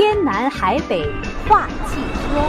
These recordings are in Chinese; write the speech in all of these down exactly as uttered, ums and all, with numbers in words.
天南海北话汽车。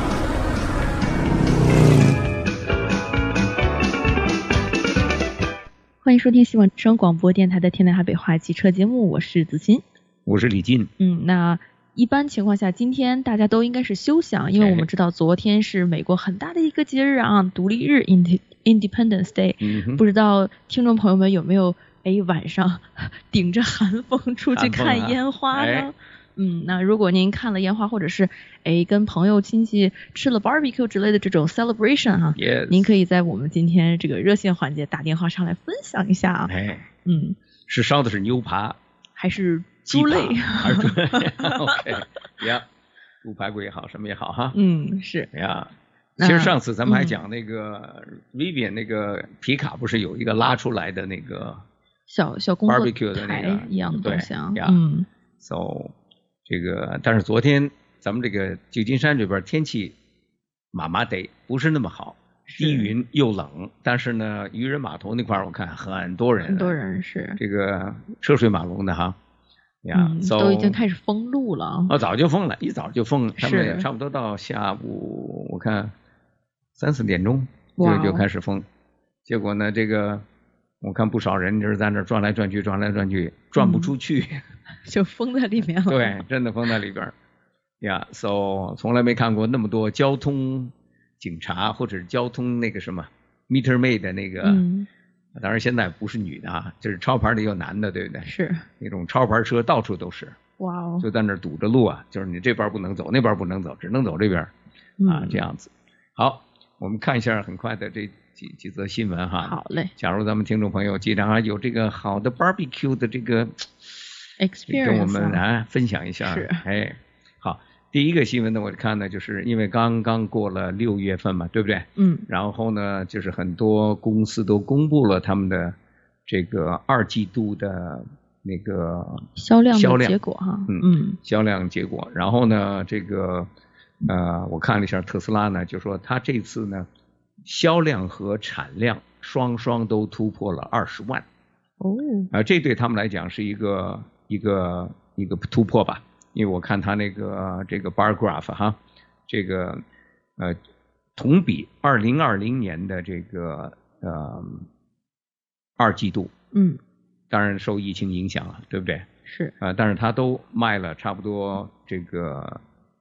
欢迎收听希望之声广播电台的天南海北话汽车节目，我是子欣， 我是李进。 嗯，那一般情况下，今天大家都应该是休想，因为我们知道昨天是美国很大的一个节日啊，独立日 Independence Day、嗯。不知道听众朋友们有没有哎晚上顶着寒风出去看烟花呢？哎、嗯，那如果您看了烟花，或者是哎跟朋友亲戚吃了 barbecue 之类的这种 celebration 哈、啊 yes. 您可以在我们今天这个热线环节打电话上来分享一下啊。 哎， 嗯， 是烧的是牛扒还是猪肋？ 还是猪肋？OK， 呀，猪排骨也好，什么也好哈。 嗯，是呀。其实上次咱们还讲那个 Rivian 那个皮卡不是有一个拉出来的那个小小工作 barbecue 的那个一样的东西啊。 嗯 ，so 这个但是昨天咱们这个旧金山这边天气麻麻得不是那么好，低云又冷，但是呢渔人码头那块我看很多人， 很多人是这个车水马龙的哈。呀、 嗯 so, 都已经开始封路了。 哦，早就封了，一早就封了，他们也差不多到下午我看三四点钟就就开始封，结果呢，这个我看不少人就是在那转来转去，转来转去，转不出去，嗯、 就封在里面了。 对，真的封在里边。呀、yeah, ，so 从来没看过那么多交通警察或者交通那个什么 meter maid 的那个， 嗯、 当然现在不是女的啊，就是超牌的有男的，对不对？ 是那种超牌车到处都是。 哇哦！ 就在那儿堵着路啊，就是你这边不能走，那边不能走，只能走这边，啊， 嗯、 这样子。好。我们看一下很快的这几几则新闻哈。 好嘞。 假如咱们听众朋友经常有这个好的 barbecue 的这个 experience， 跟我们啊分享一下。 是。 哎，好，第一个新闻呢，我看呢，就是因为刚刚过了六月份嘛，对不对？ 嗯。 然后呢，就是很多公司都公布了他们的这个二季度的那个销量销量结果哈。 嗯嗯。销量结果，然后呢，这个。呃，我看了一下特斯拉呢，就说它这次呢，销量和产量双双都突破了二十万。 哦。 啊、呃，这对他们来讲是一个一个一个突破吧，因为我看它那个这个 bar graph 哈，这个呃同比二零二零年的这个呃二季度， 嗯， 当然受疫情影响了，对不对？ 是。 啊、呃，但是它都卖了差不多这个。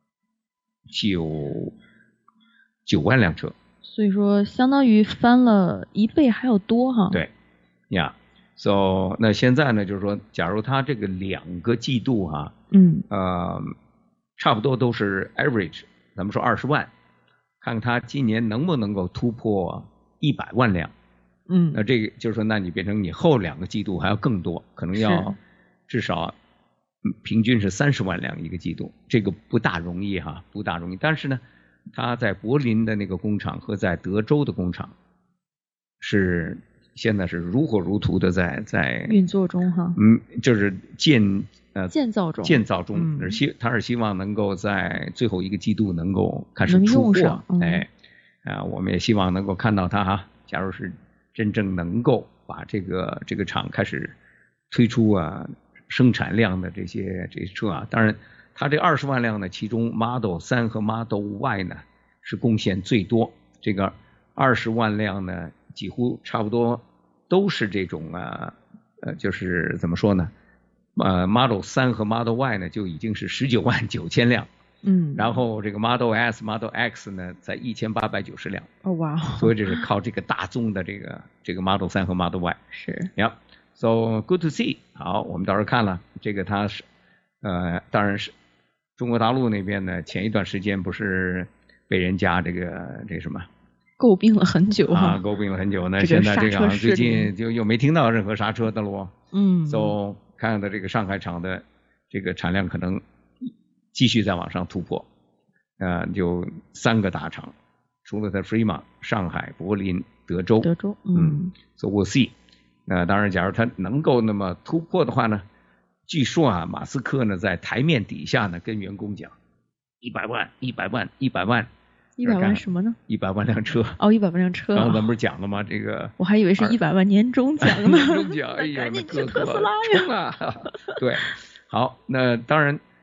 九九万辆车， 所以说相当于翻了一倍还要多哈。 对，呀、yeah. ，so 那现在呢，就是说，假如它这个两个季度哈、啊， 嗯， 呃，差不多都是 average， 咱们说二十万，看看它今年能不能够突破一百万辆。 嗯， 那这个就是说，那你变成你后两个季度还要更多，可能要至少。平均是三十万辆一个季度，这个不大容易哈，不大容易。但是呢，他在柏林的那个工厂和在德州的工厂是现在是如火如荼的在在运作中哈。 嗯，就是建呃建造中， 建造中，嗯、希他是希望能够在最后一个季度能够开始出货。 嗯、 哎，啊，我们也希望能够看到它哈。假如是真正能够把这个这个厂开始推出啊。生产量的这些这些车啊，当然它这二十万辆呢，其中 Model 三和 Model Y 呢是贡献最多。这个二十万辆呢，几乎差不多都是这种啊呃，就是怎么说呢？呃 ，Model 三和 Model Y 呢就已经是十九万九千辆， 嗯， 然后这个 Model S、Model X 呢在一千八百九十辆。 哦哇！ 所以这是靠这个大宗的这个这个 Model 三和 Model Y。 是。 呀。So good to see。好，我们到时候看了这个，它是呃，当然是中国大陆那边呢，前一段时间不是被人家这个这什么诟病了很久啊，诟病了很久呢。 这现在这个好像最近近就又没听到任何刹车的喽。 嗯。 So 看到这个上海厂的这个产量可能继续再往上突破，呃，就三个大厂，除了在 Fremont、上海、柏林、德州。 德州，嗯。 嗯 So we'll see。那、呃、当然，假如他能够那么突破的话呢，据说啊，马斯克呢在台面底下呢跟员工讲，一百万，一百万，一百万， 一百万什么呢？ 一百万辆车。 哦，一百万辆车。 刚刚咱们不是讲了吗？这个我还以为是一百万年终奖呢。 年终奖，哎呀，那赶紧去特斯拉呀！ 冲啊！对，好，那当然，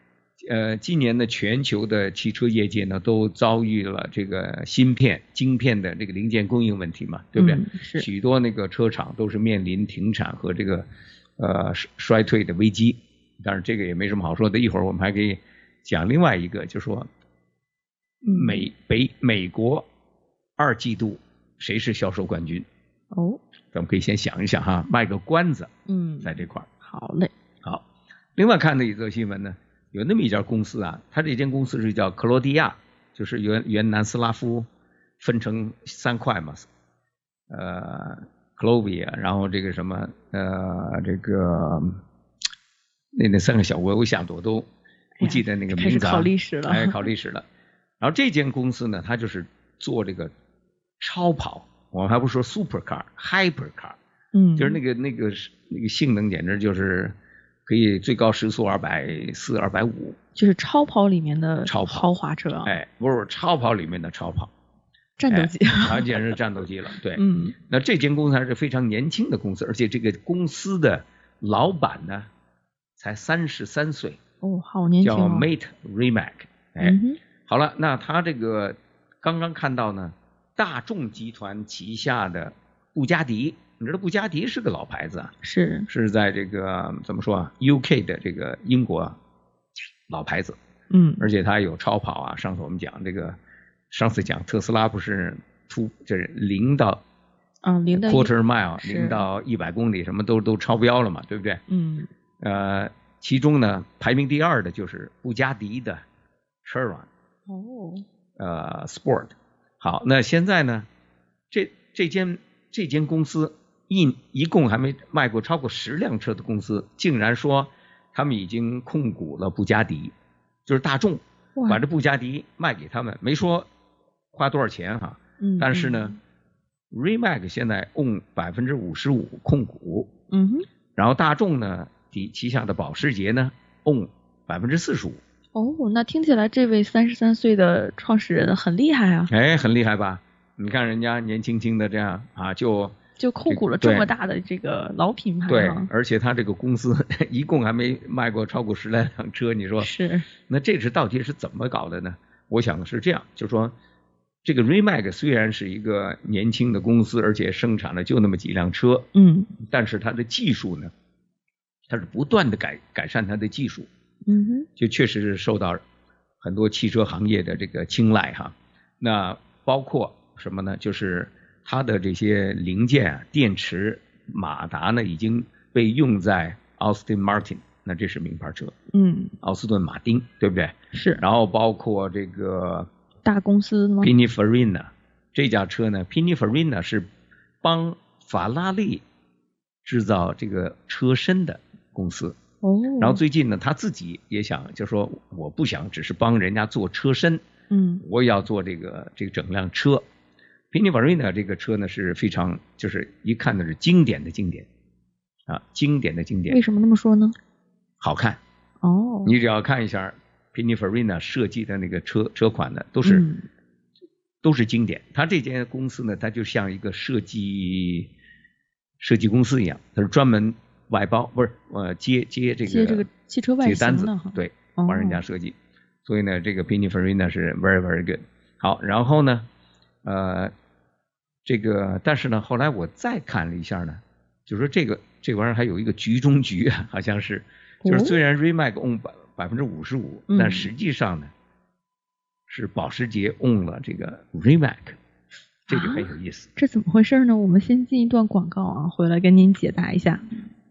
呃，今年的全球的汽车业界呢，都遭遇了这个芯片、晶片的这个零件供应问题嘛，对不对？ 嗯、是许多那个车厂都是面临停产和这个呃衰退的危机。当然，这个也没什么好说的。一会儿我们还可以讲另外一个，就说美、嗯、北美国二季度谁是销售冠军？ 哦， 咱们可以先想一想哈，卖个关子。 嗯， 在这块儿。 好嘞。 好，另外看的一则新闻呢。有那么一家公司啊，它这间公司是叫克罗地亚，就是原原南斯拉夫分成三块嘛，呃，克罗地亚，然后这个什么呃，这个那那三个小国，我想我都不记得那个名字、啊。 开始考历史了， 哎，考历史了。然后这间公司呢，它就是做这个超跑，我们还不说 super car、hyper car， 嗯， 就是那个那个那个性能简直就是。可以最高时速二百四、二百五， 就是超跑里面的超跑豪华车啊！ 哎，不是超跑里面的超跑， 战斗机， 完、哎、全是战斗机了。对， 嗯， 那这间公司还是非常年轻的公司，而且这个公司的老板呢才三十三岁， 哦，好年轻、哦， 叫 Matt Rimac。哎、 嗯， 好了，那他这个刚刚看到呢，大众集团旗下的布加迪。你知道布加迪是个老牌子啊， 是是在这个怎么说啊 ？U K 的这个英国老牌子， 嗯， 而且它有超跑啊。上次我们讲这个，上次讲特斯拉不是突这是零到啊零到 quarter mile 零到一百公里什么都都超标了嘛，对不对？ 嗯， 呃，其中呢排名第二的就是布加迪的 Chiron， 哦， 呃 Sport。好，那现在呢，这这间这间公司。一一共还没卖过超过十辆车的公司，竟然说他们已经控股了布加迪，就是大众把这布加迪卖给他们，没说花多少钱哈。 嗯。 但是呢、嗯、，Rimac 现在 own 百分之五十五控股。 嗯哼。 然后大众呢，底旗下的保时捷呢 own 百分之四十五。 哦，那听起来这位三十三岁的创始人很厉害啊。 哎，很厉害吧？你看人家年轻轻的这样啊，就。 就控股了这么大的这个老品牌， 对，而且他这个公司一共还没卖过超过十来辆车，你说是？ 那这是到底是怎么搞的呢？我想是这样，就是说这个 Rimac 虽然是一个年轻的公司，而且生产了就那么几辆车， 嗯， 但是它的技术呢，它是不断的改改善它的技术， 嗯哼， 就确实是受到很多汽车行业的这个青睐哈。那包括什么呢？就是它的这些零件啊，电池、马达呢，已经被用在 Aston Martin， 那这是名牌车， 嗯， 奥斯顿马丁，对不对？ 是。 然后包括这个大公司吗 ？Pininfarina 这家车呢 ，Pininfarina 是帮法拉利制造这个车身的公司。 哦。 然后最近呢，他自己也想，就说我不想只是帮人家做车身， 嗯， 我也要做这个这个整辆车。Pininfarina 这个车呢是非常，就是一看的是经典的经典啊，经典的经典。 为什么那么说呢？ 好看哦， 你只要看一下 Pininfarina 设计的那个车车款的，都是、嗯、都是经典。它这间公司呢，它就像一个设计设计公司一样，它是专门外包，不是呃接接这个接这个汽车外形的单子， 对，帮人家设计。哦、所以呢，这个 Pininfarina 是 very very good。好，然后呢，呃。这个，但是呢，后来我再看了一下呢，就说这个这玩意儿还有一个局中局啊，好像是，就是虽然 Rimac own 百百分之五十五，但实际上呢，是保时捷 own 了这个 Rimac， 这就很有意思、 啊。这怎么回事呢？我们先进一段广告啊，回来跟您解答一下。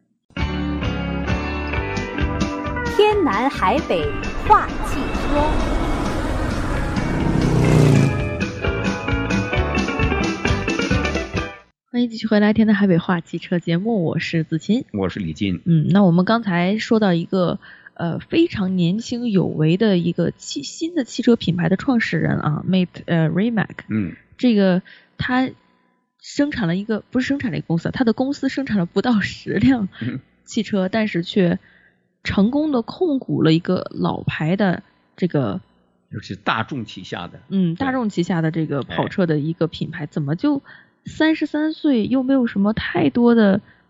天南海北话汽车。 欢迎继续回来天南海北话汽车节目，我是子琴， 我是李金。 嗯，那我们刚才说到一个呃非常年轻有为的一个汽新的汽车品牌的创始人啊 ，Matt 呃 Rimac， 嗯， 这个他生产了一个不是生产了一个公司，他的公司生产了不到十辆汽车，嗯、但是却成功的控股了一个老牌的这个。 就是大众旗下的， 嗯，大众旗下的这个跑车的一个品牌，怎么就三十三岁又没有什么太多的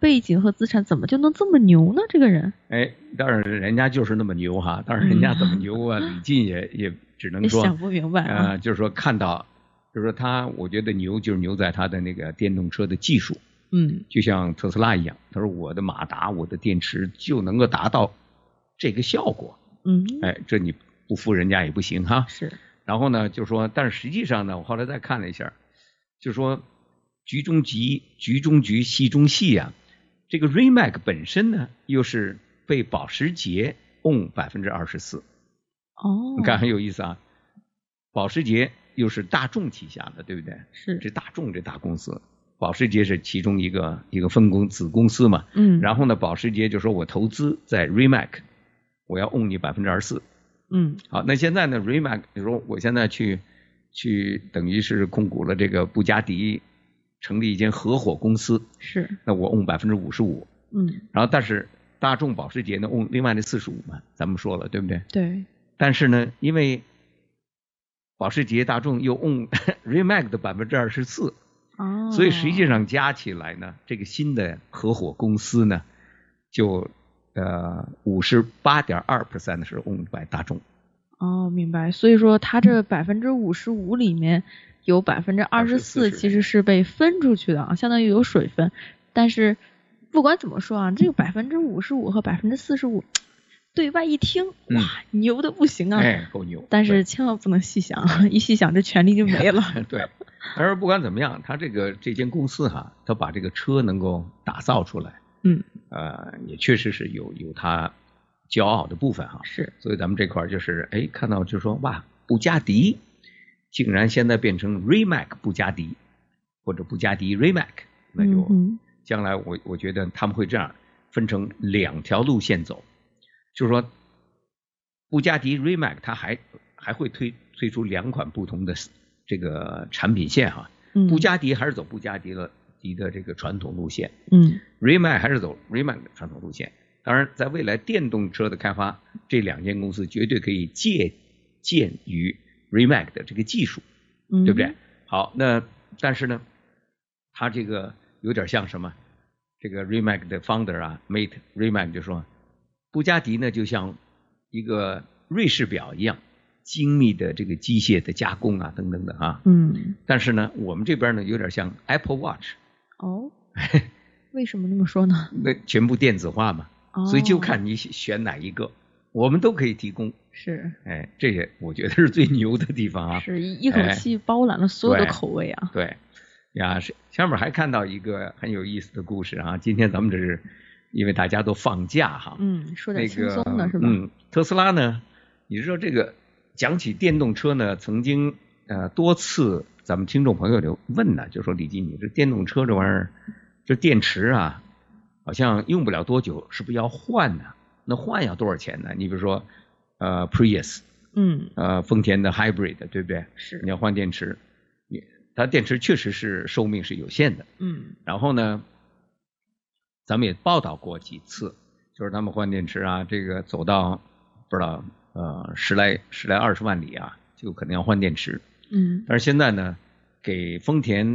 背景和资产怎么就能这么牛呢？这个人？ 哎，当然人家就是那么牛哈，当然人家怎么牛啊？嗯、李进也也只能说想不明白啊、 呃，就是说看到，就是说他，我觉得牛就是牛在他的那个电动车的技术， 嗯， 就像特斯拉一样，他说我的马达，我的电池就能够达到这个效果， 嗯， 哎，这你不服人家也不行哈。 是。 然后呢，就说，但是实际上呢，我后来再看了一下，就说局中局，局中局，细中细啊，这个 Rimac 本身呢，又是被保时捷 own 百分之二十四。 哦， 你看很有意思啊，保时捷又是大众旗下的，对不对？ 是。 这大众这大公司，保时捷是其中一个一个分公子公司嘛。 嗯。 然后呢，保时捷就说我投资在 Rimac， 我要 own 你百分之二十四。 嗯， 好，那现在呢 ，Rimac， 比如说我现在去去等于是控股了这个布加迪，成立一间合伙公司， 是， 那我 own 百分之五十五， 嗯， 然后但是大众保时捷呢 own 另外的四十五嘛，咱们说了对不对？ 对。 但是呢，因为保时捷大众又 own Rimac 的百分之二十四， 哦， 所以实际上加起来呢，这个新的合伙公司呢，就。呃，五十八点二 percent 是 owned by 大众。 哦，明白。所以说，它这百分之五十五里面有百分之二十四其实是被分出去的啊，相当于有水分。但是不管怎么说啊，这个百分之五十五和百分之四十五，对外一听，哇，嗯、牛的不行啊！ 哎，够牛。 但是千万不能细想，一细想这权利就没了。 对。但是不管怎么样，他这个这间公司哈，他把这个车能够打造出来。 嗯， 呃，也确实是有有他骄傲的部分哈。 是， 所以咱们这块就是哎，看到就是说哇，布加迪竟然现在变成 Rimac 布加迪，或者布加迪 Rimac， 那就将来我我觉得他们会这样分成两条路线走，就是说布加迪 Rimac 它还还会推推出两款不同的这个产品线哈。 嗯， 布加迪还是走布加迪了。的这个传统路线， 嗯 ，Rimac 还是走 Rimac 的传统路线。当然，在未来电动车的开发，这两间公司绝对可以借鉴于 Rimac 的这个技术， 嗯， 对不对？好，那但是呢，它这个有点像什么？这个 Rimac 的 founder 啊 ，Mate Rimac 就说，布加迪呢就像一个瑞士表一样，精密的这个机械的加工啊，等等的啊， 嗯， 但是呢，我们这边呢有点像 Apple Watch。 哦，为什么那么说呢？ 那全部电子化嘛， 哦、 所以就看你选哪一个，我们都可以提供。 是， 哎，这些我觉得是最牛的地方啊！ 是一口气包揽了所有的口味啊！ 哎、对, 对呀，是下面还看到一个很有意思的故事啊。今天咱们这是因为大家都放假哈， 嗯，说点轻松的、 那个、 是吧？ 嗯，特斯拉呢，你知道这个讲起电动车呢，曾经呃多次。咱们听众朋友就问呢，就说李金，你这电动车这玩意儿，这电池啊，好像用不了多久，是不是要换呢？那换要多少钱呢？你比如说，呃 ，Prius， 嗯， 呃，丰田的 Hybrid， 对不对？ 是。 你要换电池，你它电池确实是寿命是有限的。 嗯。 然后呢，咱们也报道过几次，就是他们换电池啊，这个走到不知道呃十来十来二十万里啊，就可能要换电池。 嗯， 但是现在呢，给丰田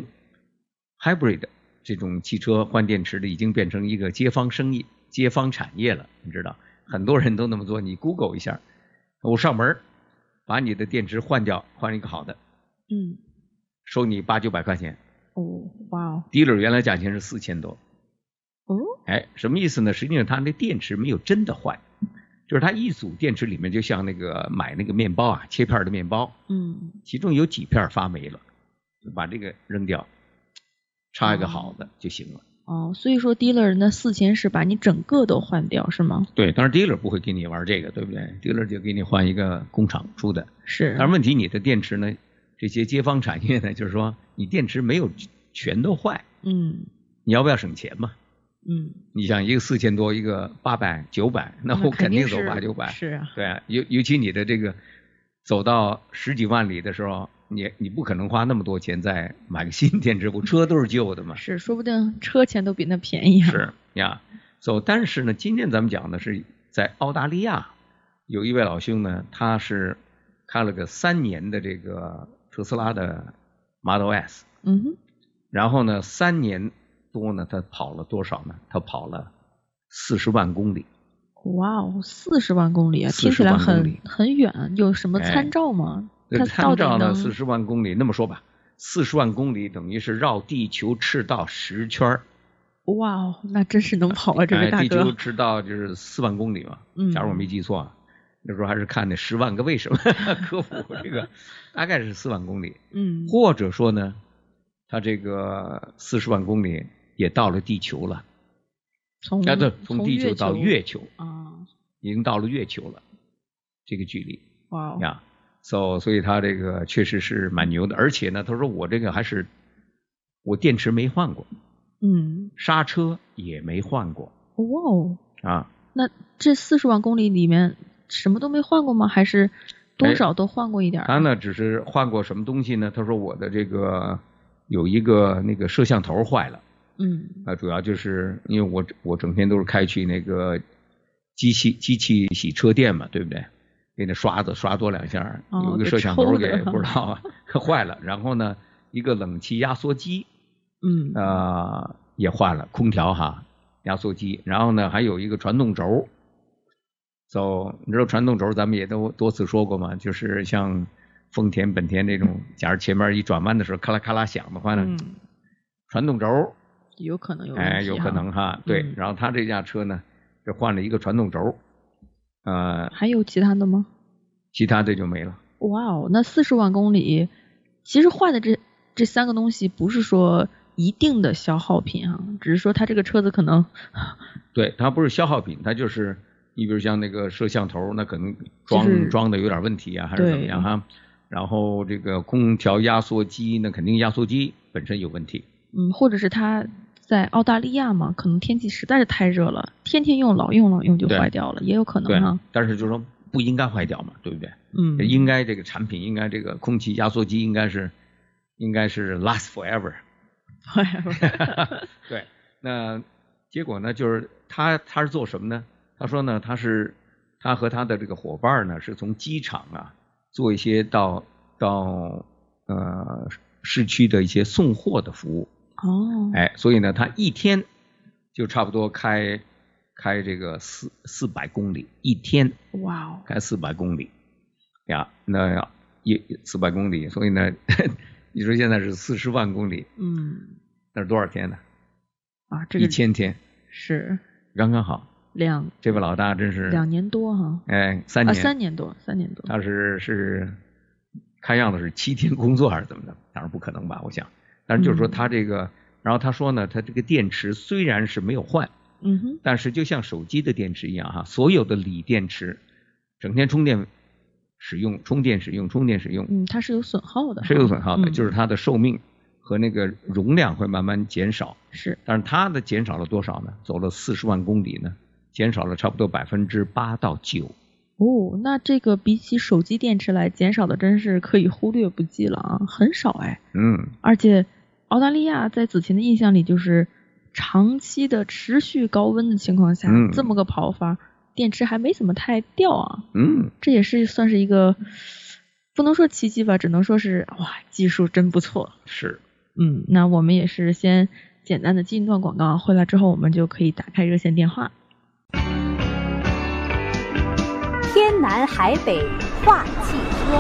Hybrid 这种汽车换电池的已经变成一个街坊生意、街坊产业了，你知道，很多人都那么做。你 Google 一下，我上门把你的电池换掉，换一个好的， 嗯， 收你八九百块钱。 哦，哇哦 ，dealer 原来价钱是四千多。 哦， 哎，什么意思呢？实际上它那电池没有真的坏。就是它一组电池里面就像那个买那个面包啊，切片的面包， 嗯， 其中有几片发霉了，就把这个扔掉，插一个好的就行了。 哦，所以说 dealer 那四千是把你整个都换掉是吗？ 对，当然 dealer 不会给你玩这个，对不对 ？dealer 就给你换一个工厂出的。 是。 但是问题你的电池呢，这些街坊产业呢，就是说你电池没有全都坏， 嗯， 你要不要省钱嘛？ 嗯， 你想一个四千多，一个八百、九百，那我肯定走八九百。 是啊， 对啊，尤尤其你的这个走到十几万里的时候，你你不可能花那么多钱再买个新电池，我车都是旧的嘛。 是，说不定车钱都比那便宜啊。 是呀，走、so, 但是呢，今天咱们讲的是在澳大利亚有一位老兄呢，他是开了个三年的这个特斯拉的 Model S， 嗯哼， 然后呢三年。 多呢，他跑了多少呢？他跑了四十万公里。 哇哦，四十万公里啊，听起来很很远，有什么参照吗？ 哎、 它参照呢，四十万公里，那么说吧，四十万公里等于是绕地球赤道十圈。 哇哦，那真是能跑啊，这位大哥！ 地球赤道就是四万公里嘛，嗯，假如我没记错啊，那时候还是看那十万个为什么科普这个，大概是四万公里， 嗯， 或者说呢，他这个四十万公里也到了地球了， 从啊对，从地球到月球啊， 已经到了月球了，这个距离， 哇哦呀，所、so, 所以他这个确实是蛮牛的，而且呢，他说我这个还是我电池没换过。 嗯， 刹车也没换过。 哇哦！ 啊， 那这四十万公里里面什么都没换过吗？还是多少都换过一点、啊？ 他呢只是换过什么东西呢？他说我的这个有一个那个摄像头坏了。 嗯。 啊，主要就是因为我我整天都是开去那个机器机器洗车店嘛，对不对？给那刷子刷多两下， 哦、 有一个摄像头给不知道啊坏了，然后呢一个冷气压缩机。 嗯， 呃，也换了空调哈，压缩机，然后呢，还有一个传动轴。so, 你知道传动轴咱们也都多次说过嘛，就是像丰田、本田这种，假如前面一转弯的时候咔啦咔啦响的话呢， 嗯、 传动轴有可能有问题， 哎，有可能哈，对。 嗯、 然后他这架车呢，是换了一个传动轴，呃， 还有其他的吗？ 其他的就没了。 哇哦，那四十万公里，其实换的这这三个东西不是说一定的消耗品啊，只是说它这个车子可能， 对，它不是消耗品，它就是你比如像那个摄像头，那可能装、就是、装的有点问题啊，还是怎么样哈？然后这个空调压缩机，那肯定压缩机本身有问题。 嗯，或者是它在澳大利亚嘛，可能天气实在是太热了，天天用老用老用就坏掉了，也有可能啊。 但是就是说不应该坏掉嘛，对不对？ 嗯， 应该这个产品应该这个空气压缩机应该是应该是 last forever。对，那结果呢，就是他他是做什么呢？他说呢，他是他和他的这个伙伴呢，是从机场啊做一些到到呃市区的一些送货的服务。 哦， 哎，所以呢，他一天就差不多开开这个四四百公里一天。 哇哦， 开四百公里呀，那一四百公里，所以呢。你说现在是四十万公里， 嗯， 那是多少天呢？ 啊，这个一千天， 是刚刚好。 两这位老大真是两年多哈， 哎，三年， 啊，三年多，三年多。 他是是看样子是七天工作还是怎么的？当然不可能吧，我想。但是就是说他这个，嗯、然后他说呢，他这个电池虽然是没有换， 嗯哼， 但是就像手机的电池一样哈，所有的锂电池整天充电。使用充电使用充电使用， 嗯，它是有损耗的， 是有损耗的， 嗯、 就是它的寿命和那个容量会慢慢减少。 是， 但是它的减少了多少呢？走了四十万公里呢，减少了差不多百分之八到九。 哦，那这个比起手机电池来，减少的真是可以忽略不计了啊，很少哎。 嗯， 而且澳大利亚在子琴的印象里，就是长期的持续高温的情况下， 嗯、 这么个跑法。电池还没怎么太掉啊， 嗯， 这也是算是一个不能说奇迹吧，只能说是哇，技术真不错。 是， 嗯，那我们也是先简单的进一段广告，回来之后我们就可以打开热线电话。 天南海北话汽车，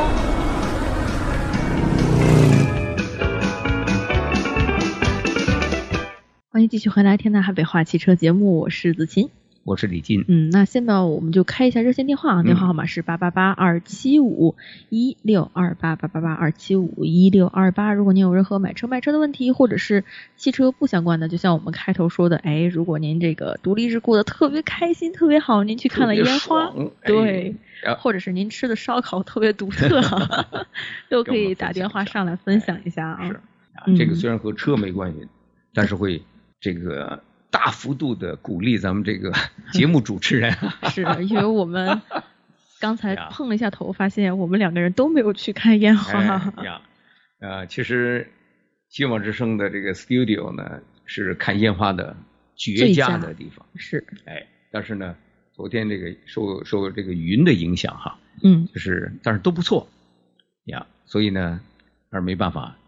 欢迎继续回来天南海北话汽车节目，我是子琴。 我是李进。 嗯，那现在我们就开一下热线电话啊，电话号码是八八八二七五一六二八八八八二七五一六二八。如果您有任何买车卖车的问题，或者是汽车不相关的，就像我们开头说的，哎，如果您这个独立日过得特别开心、特别好，您去看了烟花，对， 哎、 或者是您吃的烧烤特别独特，都可以打电话上来分享一下啊。 是啊，这个虽然和车没关系，嗯、但是会这个。大幅度的鼓励咱们这个节目主持人， 是因为我们刚才碰了一下头，发现我们两个人都没有去看烟花。 哎呀，呃，其实新网之声的这个 studio 呢是看烟花的绝佳的地方， 是， 哎，但是呢，昨天这个受受这个云的影响哈， 嗯， 就是但是都不错呀，所以呢，而没办法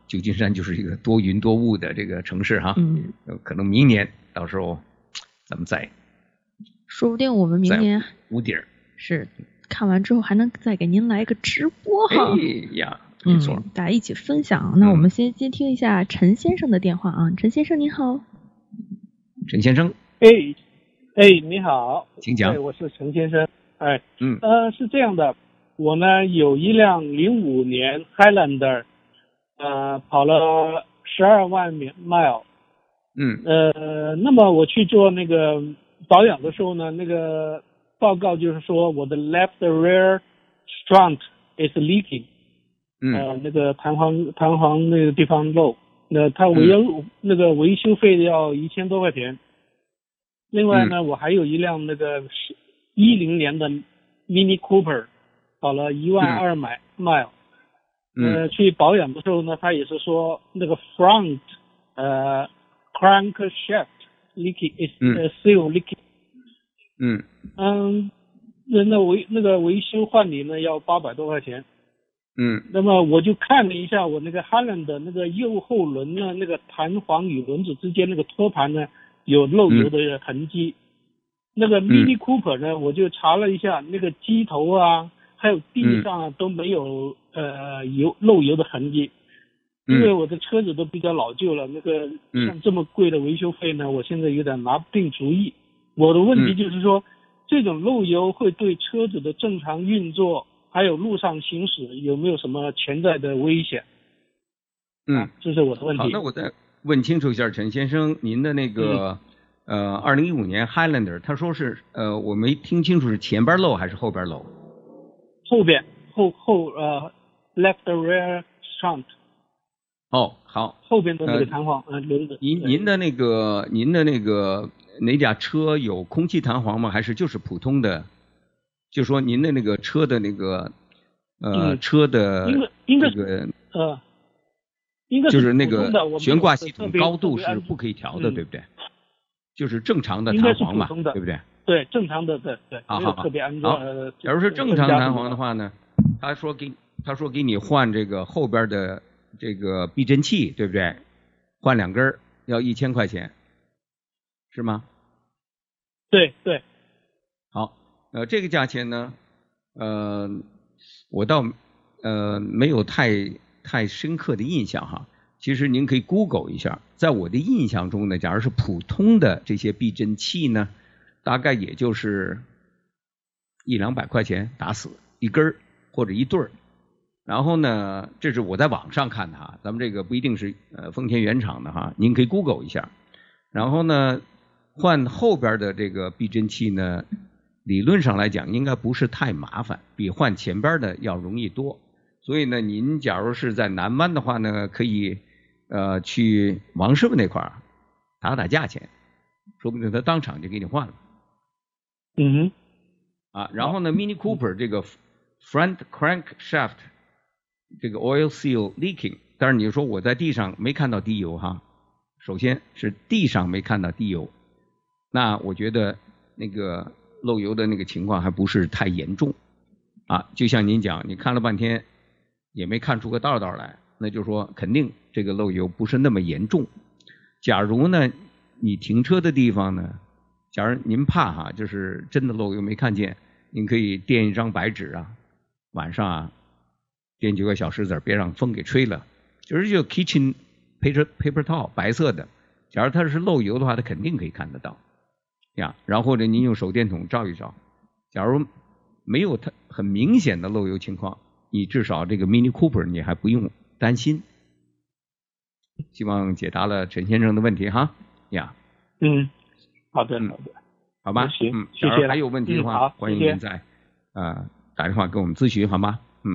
旧金山就是一个多云多雾的这个城市哈， 嗯， 可能明年到时候咱们再， 说不定我们明年屋顶是看完之后还能再给您来个直播哈。 哎呀，没错， 嗯，大家一起分享。那我们先接听一下陈先生的电话啊，陈先生您好。 陈先生， 哎哎，你好， 请讲。 对，我是陈先生。哎， 嗯， 呃，是这样的，我呢有一辆零五年 Highlander， 呃，跑了十二万 mile。 嗯， 呃，那么我去做那个保养的时候呢，那个报告就是说我的 left rear strut is leaking。 嗯， 呃，那个弹簧弹簧那个地方漏，那他维、嗯、那个维修费要一千多块钱。另外呢，嗯、我还有一辆那个一零年的 Mini Cooper， 跑了一万二 mile。 嗯， 呃，去保养的时候呢，他也是说那个 front 呃 crankshaft leaking is、嗯 uh, still leaking。 嗯嗯，那那维那个维修换理呢要八百多块钱。 嗯， 那么我就看了一下我那个 Highlander 的那个右后轮呢，那个弹簧与轮子之间那个托盘呢有漏油的痕迹。嗯、那个 Mini Cooper 呢，我就查了一下，那个机头啊，还有地上、啊、都没有呃油漏油的痕迹。因为我的车子都比较老旧了，那个像这么贵的维修费呢，我现在有点拿不定主意。我的问题就是说，这种漏油会对车子的正常运作还有路上行驶有没有什么潜在的危险？ 嗯、 啊，这是我的问题。 好，那我再问清楚一下，陈先生，您的那个、嗯、呃，二零一五年 Highlander， 他说是呃，我没听清楚是前边漏还是后边漏？ 后边后后呃 left rear strut。 哦，好， 后边的那个弹簧呃轮子。 您您的那个您的那个哪架车有空气弹簧吗？还是就是普通的？就说您的那个车的那个呃、嗯、车的这个呃，应该就是那个悬挂系统高度是不可以调的， 嗯、 对不对？就是正常的弹簧嘛，对不对？ 对，正常的，对对。 好好好。 特别安装。 好，假如是正常弹簧的话呢，他说给他说给你换这个后边的这个避震器，对不对？换两根要一千块钱，是吗？ 对对。 好。呃，这个价钱呢，呃，我倒呃没有太太深刻的印象哈。其实您可以 Google 一下，在我的印象中呢，假如是普通的这些避震器呢，大概也就是一两百块钱打死一根儿或者一对儿。然后呢，这是我在网上看的哈，咱们这个不一定是呃丰田原厂的哈，您可以 Google 一下。然后呢，换后边的这个避震器呢，理论上来讲应该不是太麻烦，比换前边的要容易多。所以呢，您假如是在南湾的话呢，可以呃去王师傅那块儿打打价钱，说不定他当场就给你换了。 嗯哼。 啊，然后呢 ，Mini Cooper 这个 front crankshaft 这个 oil seal leaking， 但是你说我在地上没看到滴油哈，首先是地上没看到滴油，那我觉得那个漏油的那个情况还不是太严重啊。就像您讲，你看了半天也没看出个道道来，那就说肯定这个漏油不是那么严重。假如呢，你停车的地方呢，假如您怕哈，就是真的漏油没看见，您可以垫一张白纸啊，晚上啊垫几个小石子，别让风给吹了。就是就 kitchen paper paper towel 白色的，假如它是漏油的话，它肯定可以看得到呀。然后或者您用手电筒照一照，假如没有它很明显的漏油情况，你至少这个 Mini Cooper 你还不用担心。希望解答了陈先生的问题哈呀。 嗯，好的，好的， 好吧， 行， 嗯， 谢谢。 还有问题的话， 嗯、 欢迎您再呃打电话给我们咨询，好吗？嗯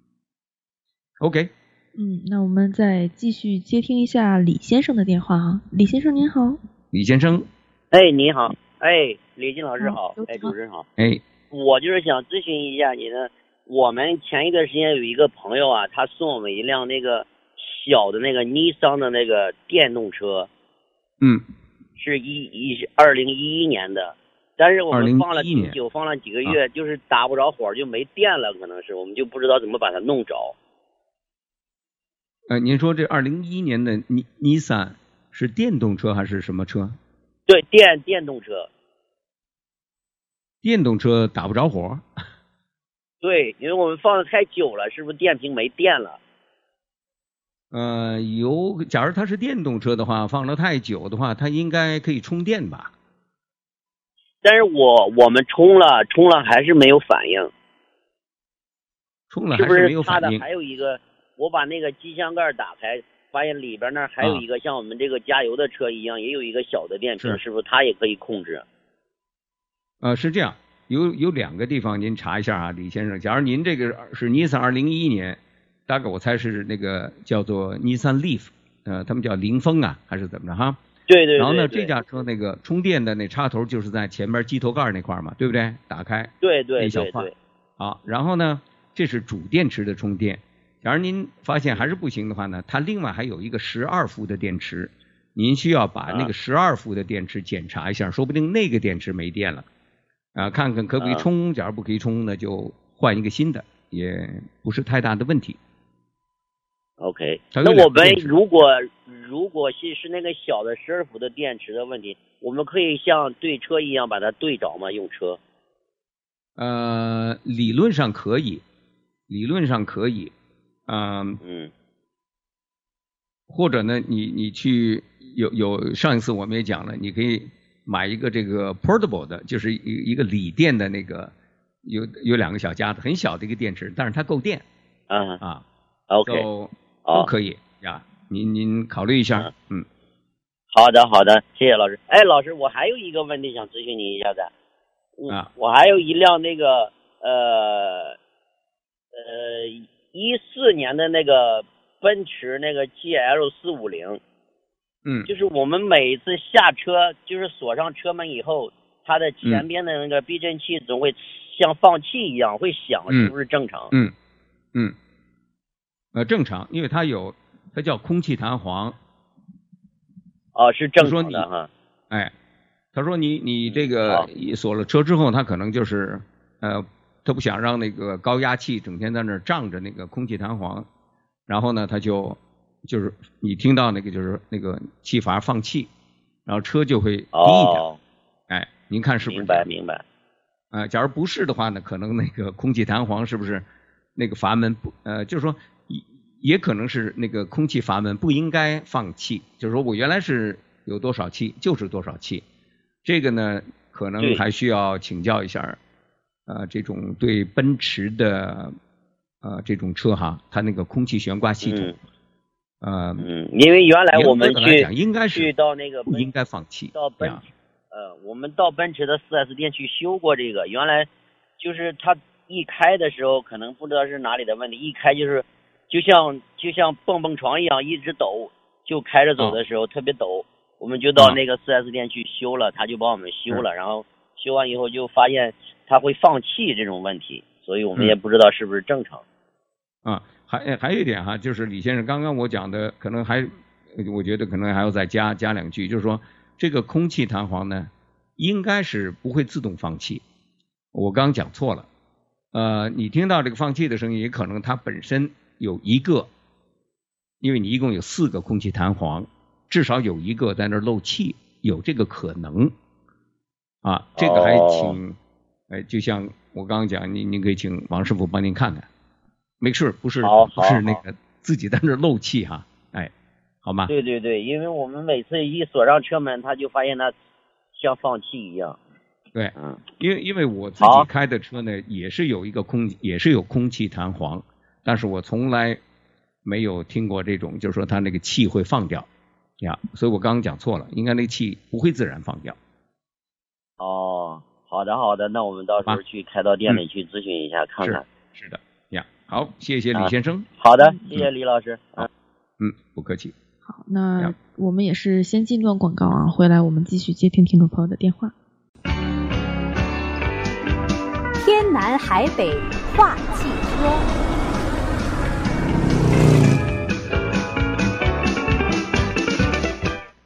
，OK。 嗯，那我们再继续接听一下李先生的电话啊。李先生您好。 李先生。 哎，你好。哎，李金老师好。哦、哎，主持人好。 哎， 我就是想咨询一下你的，我们前一段时间有一个朋友啊，他送我们一辆那个小的那个尼桑的那个电动车。 嗯。 是一一二零一一年的，但是我们放了挺久，放了几个月， 啊、 就是打不着火，就没电了，可能是我们就不知道怎么把它弄着。 呃，您说这二零一一年的尼尼桑是电动车还是什么车？ 对，电电动车。 电动车打不着火。 对，因为我们放的太久了，是不是电瓶没电了？ 呃，有，假如它是电动车的话，放了太久的话，它应该可以充电吧？ 但是我我们充了，充了还是没有反应。 充了还是没有反应。 是不是它的还有一个，我把那个机箱盖打开，发现里边那还有一个、啊、像我们这个加油的车一样，也有一个小的电瓶，是, 是不是它也可以控制？ 呃，是这样，有有两个地方您查一下啊，李先生。假如您这个是尼桑二零一一年，大概我猜是那个叫做尼桑 Leaf， 呃，他们叫凌风啊，还是怎么着哈？ 对 对, 对, 对。 然后呢，这架车那个充电的那插头就是在前面机头盖那块嘛，对不对？打开。 对对那小块。好，然后呢，这是主电池的充电。假如您发现还是不行的话呢，它另外还有一个十二伏的电池，您需要把那个十二伏的电池检查一下，啊、说不定那个电池没电了。啊，看看可不可以充，假如不可以充呢，就换一个新的，也不是太大的问题。 OK， 那我们如果如果是是那个小的十二伏的电池的问题，我们可以像对车一样把它对着吗？用车？ 呃，理论上可以，理论上可以，呃、嗯嗯， 或者呢，你你去有有上一次我们也讲了，你可以买一个这个 portable 的，就是一一个锂电的那个，有有两个小夹子，很小的一个电池，但是它够电。 啊啊 ，OK， 都都可以呀，您您考虑一下，嗯。 嗯，好的好的，谢谢老师。哎，老师，我还有一个问题想咨询你一下的。嗯、 啊， 我还有一辆那个呃呃一四年的那个奔驰那个 G L 四五零。 嗯， 就是我们每一次下车，就是锁上车门以后，它的前边的那个避震器总会像放气一样会响， 嗯、 是不是正常？ 嗯嗯，呃，正常，因为它有，它叫空气弹簧。 哦，是正常的哈。 哎，他说你你这个锁了车之后，他可能就是呃，他不想让那个高压气整天在那儿胀着那个空气弹簧，然后呢，他就。就是你听到那个就是那个气阀放气，然后车就会低一点。 哦、 哎，您看是不是？ 明白明白。 啊、呃，假如不是的话呢，可能那个空气弹簧是不是那个阀门不呃，就是说也也可能是那个空气阀门不应该放气，就是说我原来是有多少气就是多少气，这个呢可能还需要请教一下呃这种对奔驰的呃这种车哈，它那个空气悬挂系统。 嗯呃嗯，因为原来我们去应该是去到那个不应该放弃， 到奔驰呃，我们到奔驰的 四 S 店去修过这个，原来就是它一开的时候可能不知道是哪里的问题，一开就是就像就像蹦蹦床一样一直抖，就开着走的时候、哦、特别抖，我们就到那个 四 S 店去修了，他就帮我们修了，然后修完以后就发现它会放气这种问题，所以我们也不知道是不是正常。 啊、嗯。还还有一点哈，就是李先生刚刚我讲的，可能还我觉得可能还要再加加两句，就是说这个空气弹簧呢，应该是不会自动放气。我刚讲错了，呃，你听到这个放气的声音，也可能它本身有一个，因为你一共有四个空气弹簧，至少有一个在那儿漏气，有这个可能啊。这个还请，哦、哎，就像我刚刚讲，您您可以请王师傅帮您看看。没事，不是不是那个自己在那漏气哈，哎，好吗？ 对对对，因为我们每次一锁上车门，他就发现它像放气一样。 对，嗯，因为因为我自己开的车呢，也是有一个空，也是有空气弹簧，但是我从来没有听过这种，就是说它那个气会放掉呀，所以我刚刚讲错了，应该那个气不会自然放掉。 哦，好的好的，那我们到时候去开到店里去咨询一下，嗯、看看。 是, 是的。好，谢谢李先生。 啊、好的，谢谢李老师。 嗯，嗯，不客气。 好，那我们也是先进段广告啊，回来我们继续接听听众朋友的电话。 天南海北话汽车。 欢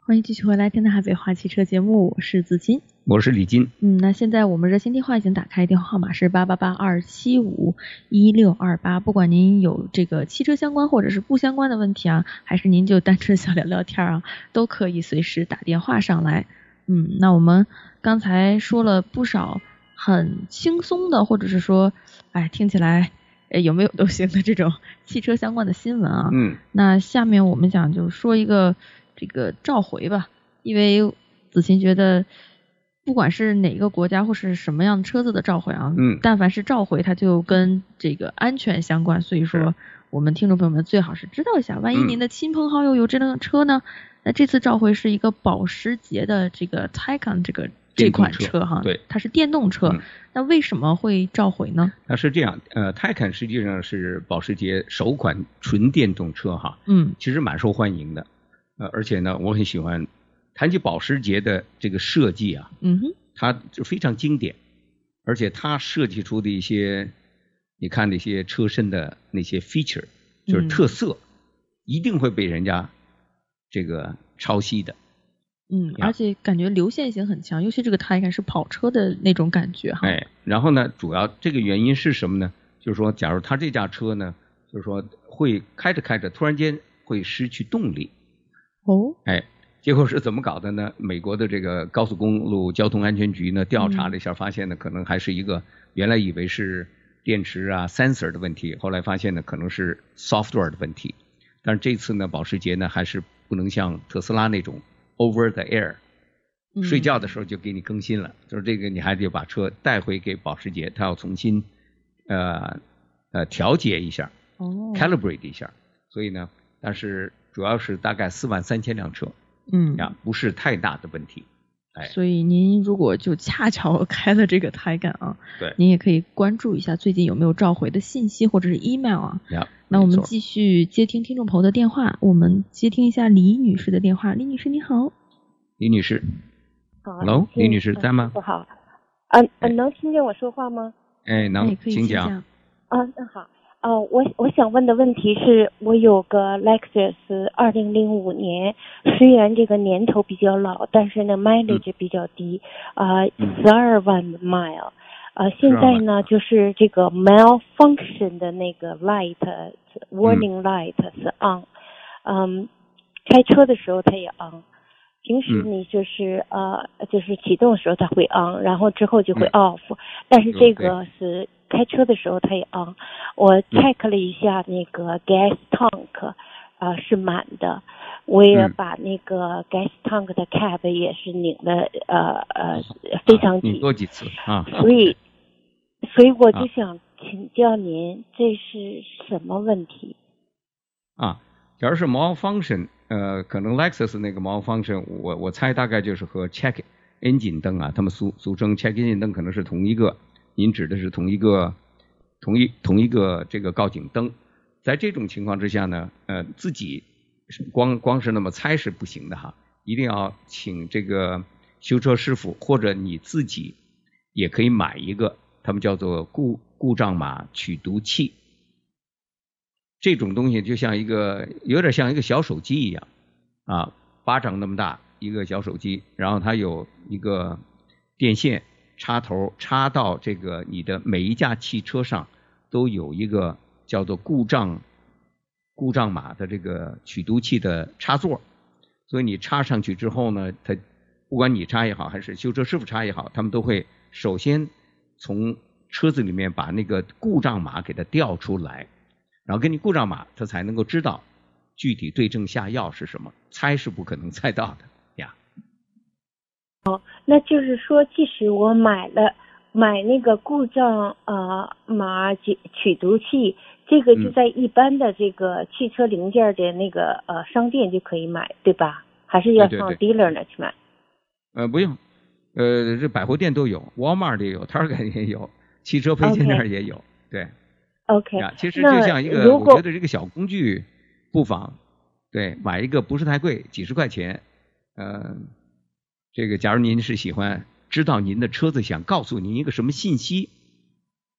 欢迎继续回来听的海北话汽车节目，我是子金， 我是李金。 嗯，那现在我们热线电话已经打开，电话号码是八八八二七五一六二八。不管您有这个汽车相关或者是不相关的问题啊，还是您就单纯想聊聊天啊，都可以随时打电话上来。嗯，那我们刚才说了不少很轻松的，或者是说，哎，听起来有没有都行的这种汽车相关的新闻啊。 嗯， 那下面我们想就说一个这个召回吧，因为子晴觉得不管是哪个国家或是什么样的车子的召回啊， 嗯， 但凡是召回它就跟这个安全相关，所以说我们听众朋友们最好是知道一下，万一您的亲朋好友有这辆车呢，嗯、那这次召回是一个保时捷的这个 Taycan 这个这款车哈， 对， 它是电动车、嗯，那为什么会召回呢？ 它是这样，呃 Taycan 实际上是保时捷首款纯电动车哈， 嗯， 其实蛮受欢迎的。呃，而且呢，我很喜欢。谈起保时捷的这个设计啊， 嗯哼， 它就非常经典，而且它设计出的一些，你看那些车身的那些 feature， 就是特色，嗯、一定会被人家这个抄袭的。 嗯，而且感觉流线型很强，尤其这个Taycan是跑车的那种感觉哈。 哎，然后呢，主要这个原因是什么呢？就是说，假如它这架车呢，就是说会开着开着，突然间会失去动力。 哦， 哎，结果是怎么搞的呢？美国的这个高速公路交通安全局呢调查了一下，发现呢可能还是一个原来以为是电池啊 sensor 的问题，后来发现呢可能是 software 的问题。但是这次呢，保时捷呢还是不能像特斯拉那种 over the air， 睡觉的时候就给你更新了，嗯、就是这个你还得把车带回给保时捷，它要重新呃呃调节一下， 哦 ，calibrate 一下。所以呢，但是主要是大概四万三千辆车， 嗯， 呀，不是太大的问题。哎， 所以您如果就恰巧开了这个Taycan啊， 对， 您也可以关注一下最近有没有召回的信息或者是 email 啊。 呀， 那我们继续接听听众朋友的电话，我们接听一下李女士的电话。李女士你好。 李女士。Hello， 李女士在吗？ 不好。啊啊，能听见我说话吗？ 哎，能， 请讲。 啊，那好。呃，我我想问的问题是，我有个 Lexus 二零零五年，虽然这个年头比较老，但是呢 mileage 比较低，啊、呃，十二万 mile， 呃，现在呢就是这个 malfunction 的那个 light warning light 是 on， 嗯，开车的时候它也 on， 平时你就是呃就是启动的时候它会 on， 然后之后就会 off，、嗯、但是这个是。开车的时候它也 on， 我 check 了一下那个 gas tank， 呃是满的，我也把那个 gas tank 的 cap 也是拧的呃呃非常紧， 拧多几次啊， 所以所以我就想请教您，这是什么问题？ 啊，假如是 malfunction， 呃，可能 Lexus 那个 malfunction， 我我猜大概就是和 check engine 灯啊，他们俗俗称 check engine 灯可能是同一个。您指的是同一个同一同一个这个告警灯，在这种情况之下呢，呃，自己光光是那么猜是不行的哈，一定要请这个修车师傅，或者你自己也可以买一个，他们叫做故故障码取读器，这种东西就像一个有点像一个小手机一样啊，巴掌那么大一个小手机，然后它有一个电线。插头插到这个你的每一架汽车上都有一个叫做故障故障码的这个取读器的插座，所以你插上去之后呢，它不管你插也好还是修车师傅插也好，他们都会首先从车子里面把那个故障码给它调出来，然后根据故障码它才能够知道具体对症下药是什么，猜是不可能猜到的呀。 哦，那就是说，即使我买了买那个故障呃码取读器，这个就在一般的这个汽车零件的那个呃商店就可以买，对吧？还是要上 dealer 那去买？ 呃，不用，呃，这百货店都有 ，Walmart 也有 ，Target 也有，汽车配件店也有， okay. 对。 OK。 呀，其实就像一个，我觉得这个小工具不妨，对，买一个不是太贵，几十块钱，呃。这个，假如您是喜欢知道您的车子想告诉您一个什么信息，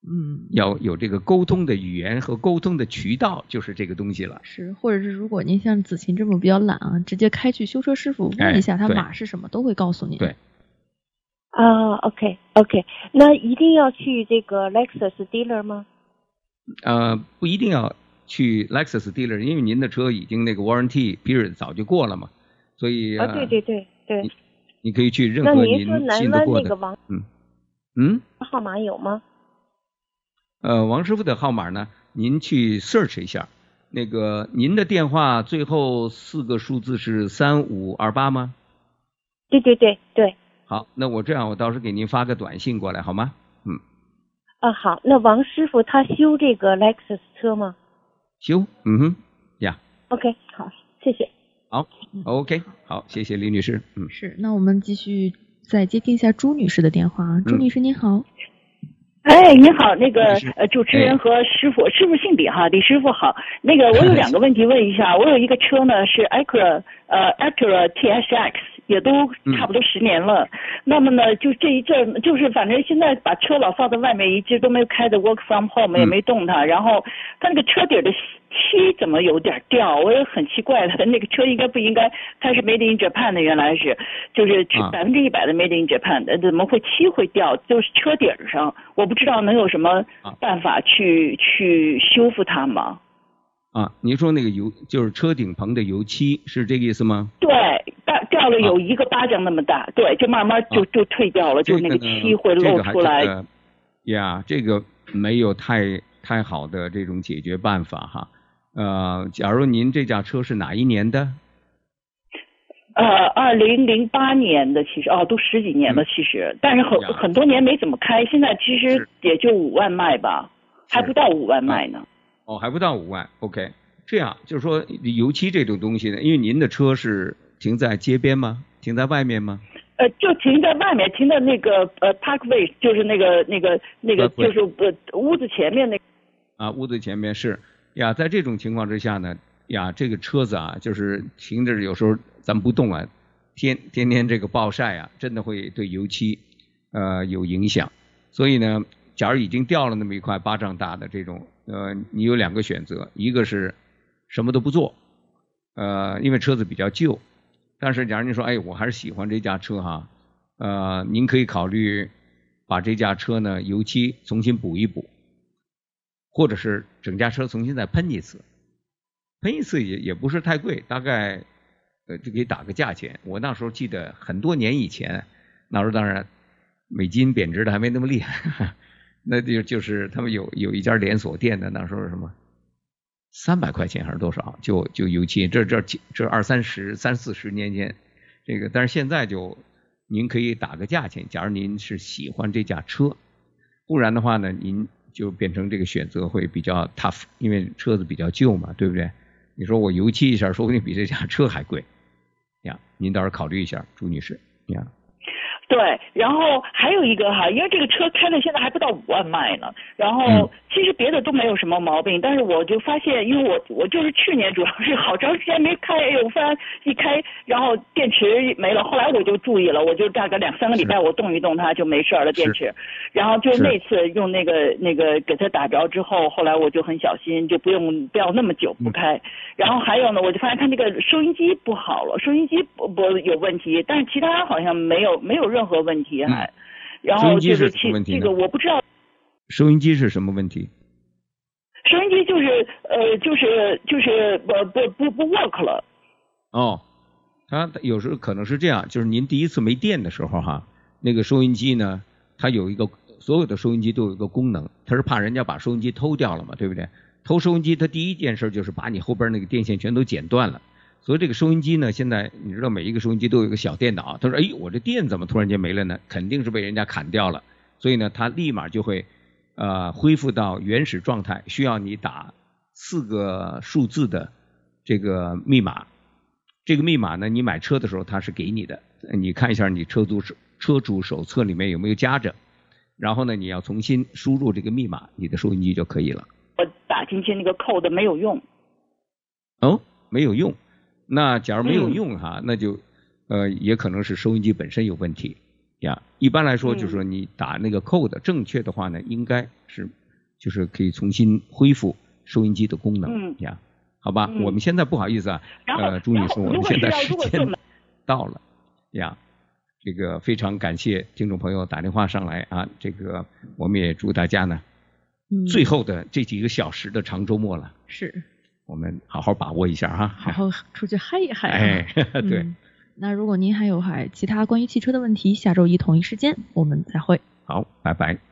嗯， 要有这个沟通的语言和沟通的渠道，就是这个东西了。 是，或者是如果您像子晴这么比较懒啊，直接开去修车师傅问一下他码是什么，都会告诉您。 对。 啊 ，OK OK， 那一定要去这个 Lexus dealer 吗？ 呃，不一定要去 Lexus dealer， 因为您的车已经那个 warranty period 早就过了嘛，所以啊，对对对对。 你, 你可以去任何您信得过的。 那您说南湾那个王嗯嗯号码有吗？ 呃，王师傅的号码呢，您去 search 一下。那个您的电话最后四个数字是三五二八吗？ 对对对对。 好，那我这样，我到时候给您发个短信过来，好吗？嗯。 啊，好，那王师傅他修这个 Lexus 车吗？ 修，嗯哼，呀。 OK， 好，谢谢。 好 ，OK， 好，谢谢李女士。嗯。 是，那我们继续再接听一下朱女士的电话。朱女士您好。 哎，你好，那个呃，主持人和师傅，师傅姓李哈，李师傅好。那个我有两个问题问一下，我有一个车呢是 Acura 呃 Acura T S X， 也都差不多十年了。嗯、那么呢，就这一阵就是反正现在把车老放在外面，一直都没有开的 work from home， 也没动它。嗯、然后它那个车底的漆怎么有点掉？我也很奇怪的，那个车应该不应该它是 Made in Japan 的，原来是就是百分之一百的 Made in Japan 的，怎么会漆会掉？就是车底上，我不知道能有什么办法去、啊、去修复它吗？ 啊，您说那个油就是车顶棚的油漆是这个意思吗？ 对，掉掉了有一个巴掌那么大，啊、对，就慢慢就、啊、就退掉了，就那个漆会露出来。 这个、呀，这个没有太太好的这种解决办法哈。呃，假如您这架车是哪一年的？ 呃，二零零八年的，其实哦，都十几年了，其实，嗯、但是很很多年没怎么开，现在其实也就五万卖吧，还不到五万卖呢。 哦，还不到五万 ，OK。这样就是说，油漆这种东西呢，因为您的车是停在街边吗？停在外面吗？ 呃，就停在外面，停在那个呃 Parkway， 就是那个那个那个就是呃屋子前面那个。 啊，屋子前面是呀，在这种情况之下呢，呀，这个车子啊，就是停着，有时候咱不动啊，天天天这个暴晒啊，真的会对油漆呃有影响。所以呢，假如已经掉了那么一块巴掌大的这种，呃，你有两个选择，一个是什么都不做，呃，因为车子比较旧，但是假如你说，哎，我还是喜欢这架车哈，呃，您可以考虑把这架车呢油漆重新补一补，或者是整架车重新再喷一次，喷一次也也不是太贵，大概呃就可以打个价钱。我那时候记得很多年以前，那时候当然美金贬值的还没那么厉害，那就就是他们有有一家连锁店的，那时候是什么？三百块钱还是多少？就就油漆，这这这二三十、三四十年前，这个，但是现在就您可以打个价钱。假如您是喜欢这架车，不然的话呢，您就变成这个选择会比较 tough， 因为车子比较旧嘛，对不对？你说我油漆一下，说不定比这架车还贵呀。您到时候考虑一下，朱女士呀。 对，然后还有一个哈，因为这个车开的现在还不到五万卖呢，然后其实别的都没有什么毛病，但是我就发现，因为我我就是去年主要是好长时间没开，我发现一开，然后电池没了，后来我就注意了，我就大概两三个礼拜我动一动它就没事了电池，然后就那次用那个那个给它打着之后，后来我就很小心，就不用不要那么久不开，嗯、然后还有呢，我就发现它那个收音机不好了，收音机不不有问题，但是其他好像没有没有任何问题还，嗯、然后这个这个我不知道。 收音机是什么问题？ 收音机就是呃就是就是不不不不 work 了。 哦，它有时候可能是这样，就是您第一次没电的时候哈，那个收音机呢，它有一个所有的收音机都有一个功能，它是怕人家把收音机偷掉了嘛，对不对？偷收音机，它第一件事就是把你后边那个电线全都剪断了。所以这个收音机呢，现在你知道每一个收音机都有一个小电脑，他说，哎，我这电怎么突然间没了呢？肯定是被人家砍掉了。所以呢，它立马就会呃恢复到原始状态，需要你打四个数字的这个密码。这个密码呢，你买车的时候它是给你的，你看一下你车主车主手册里面有没有加着，然后呢，你要重新输入这个密码，你的收音机就可以了。 我打进去那个 code 没有用。 哦，没有用。那假如没有用哈，嗯、那就呃也可能是收音机本身有问题。 呀，一般来说就是说你打那个 code 正确的话呢，应该是就是可以重新恢复收音机的功能。嗯呀，好吧，我们现在不好意思啊，呃，朱女士，我们现在时间到了呀。这个非常感谢听众朋友打电话上来啊，这个我们也祝大家呢，嗯、最后的这几个小时的长周末了， 是， 我们好好把握一下哈， 好好出去嗨一嗨、啊。 哎，对、 嗯。那如果您还有还其他关于汽车的问题，下周一同一时间我们再会。 好，拜拜。